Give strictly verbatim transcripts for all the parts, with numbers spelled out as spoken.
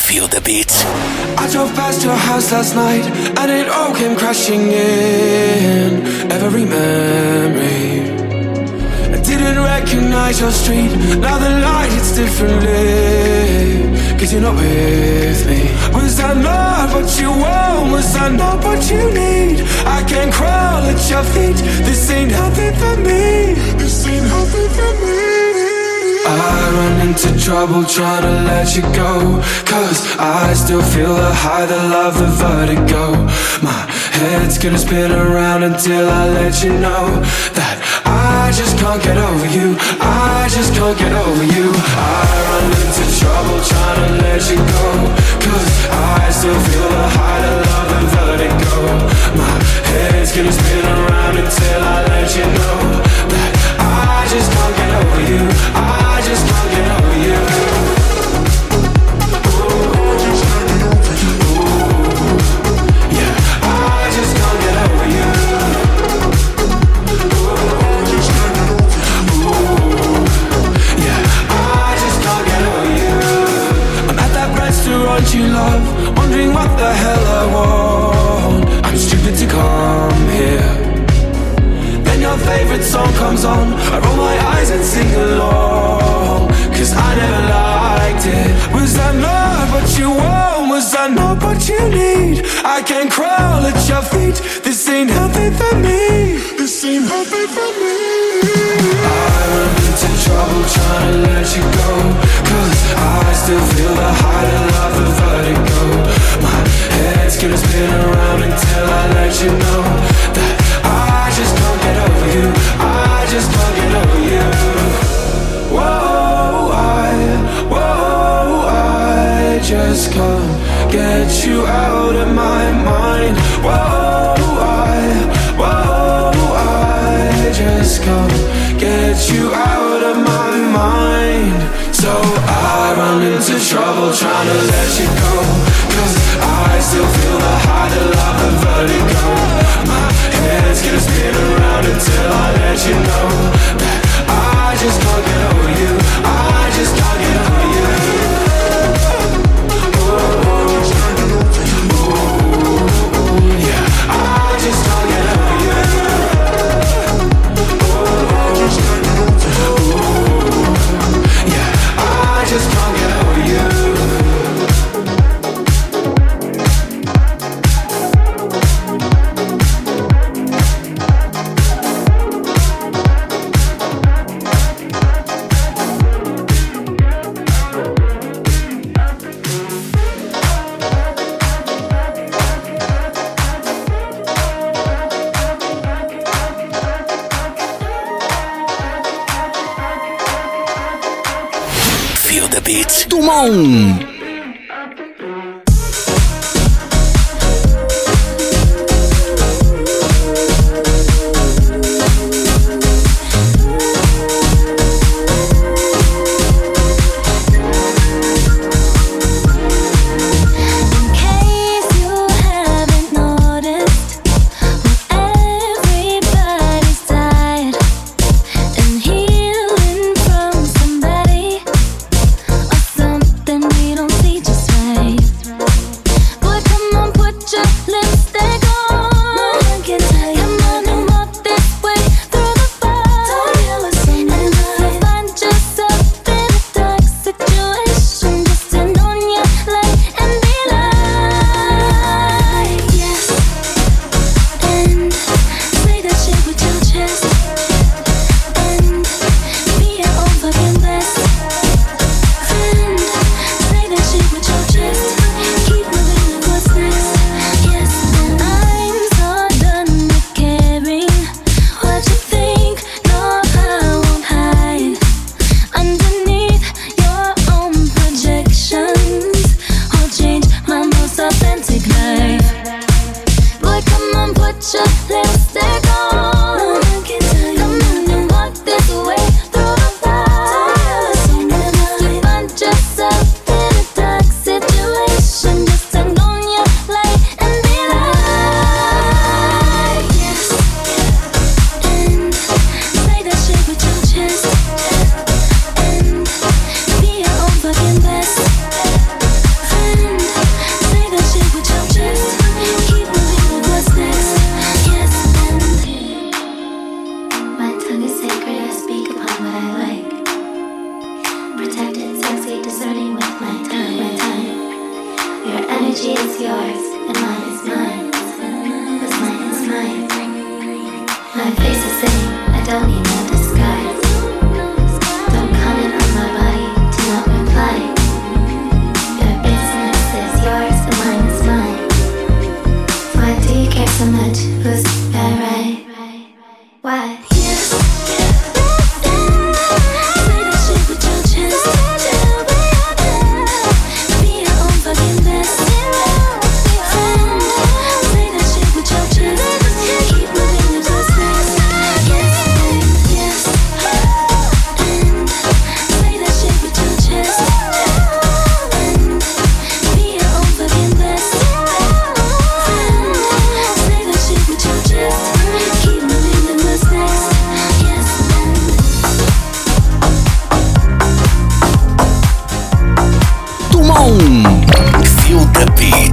Feel the beat. I drove past your house last night and it all came crashing in. Every memory, I didn't recognize your street. Now the light hits differently, cause you're not with me. Was I not what you want? Was I not what you need? I can't crawl at your feet. This ain't healthy for me. This ain't healthy for me. I run into trouble trying to let you go, cause I still feel the high, the love, the vertigo. My head's gonna spin around until I let you know that I just can't get over you. I just can't get over you. I run into trouble trying to let you go, cause I still feel the high, the love, the vertigo. My head's gonna spin around until I let you know that I just can't get over you. I just can't get over you. Ooh, yeah, I just can't get over you. Ooh, yeah, I just can't get over you. I'm at that restaurant you love, wondering what the hell I want. I'm stupid to come here. Then your favorite song comes on, I roll my eyes and sing along, cause I never liked it. Was I not what you want? Was I not what you need? I can't crawl at your feet. This ain't healthy for me. This ain't healthy for me. I run into trouble trying to let you go, cause I still feel the high, the love, the vertigo. My head's gonna spin around until I let you know that I just can't get over you. I just can't get over you. Whoa, I, whoa, I just can't get you out of my mind. Whoa, I, whoa, I just can't get you out of my mind. So I run into trouble trying to let you go, cause I still feel the high, the love, the vertigo. My head's gonna spin around until I let you know that I just can't get over you. I just can't get over you. Ooh, ooh, yeah, I just can't get over you. Ooh, yeah, I just can't get over you. Feel the beat. Tout le monde. We don't energy is yours, and mine is mine. What's mine is mine. My face is saying I don't need no disguise. Don't comment on my body, do not reply. Your business is yours, and mine is mine. Why do you care so much? Who's that right? Why? Feel the beat.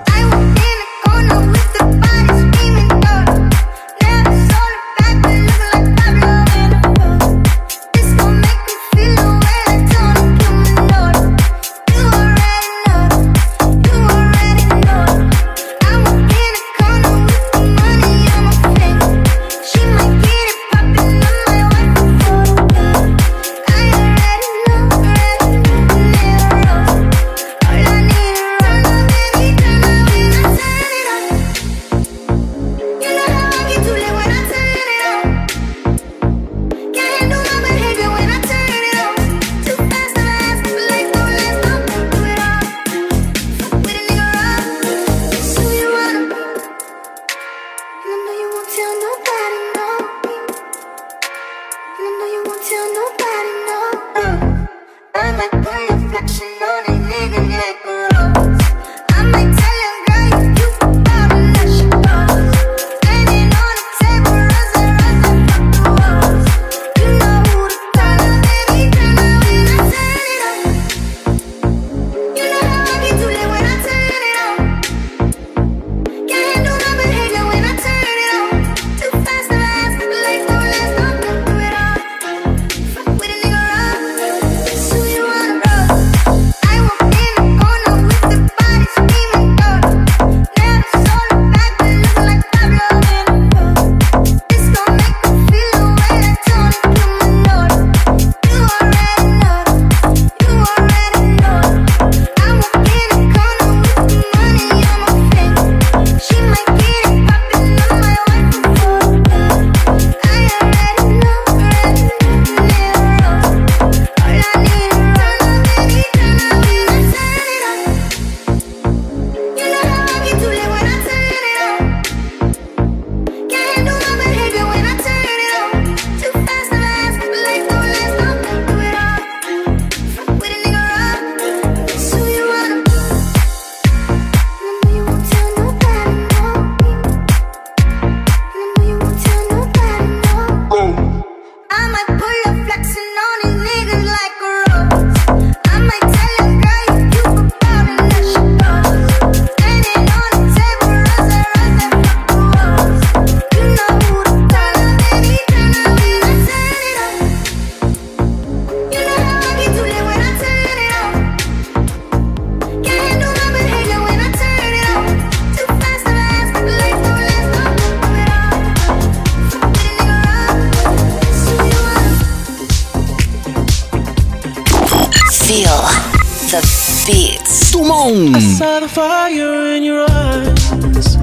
Feel the beats. Tout le monde. I saw the fire in your eyes.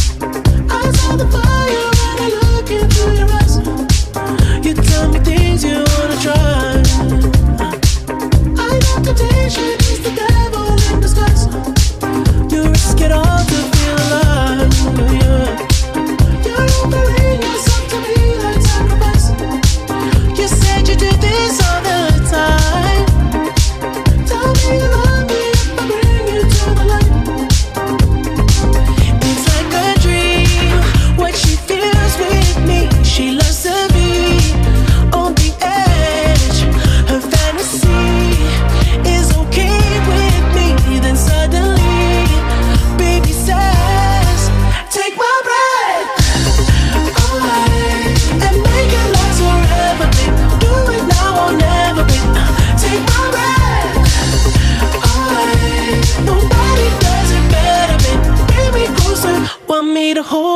I saw the fire when I look into your eyes. You tell me things you wanna try. I know temptation is the devil in disguise. You risk it all to feel alive. Yeah. You're offering yourself to me like sacrifice. You said you do this all the time. Tell me you love me if I bring you to the light. It's like a dream, what you feel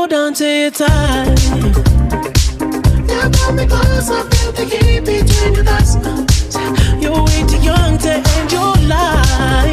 hold on to your time. Now pull me close, I feel the heat between your thighs. You're way too young to end your life.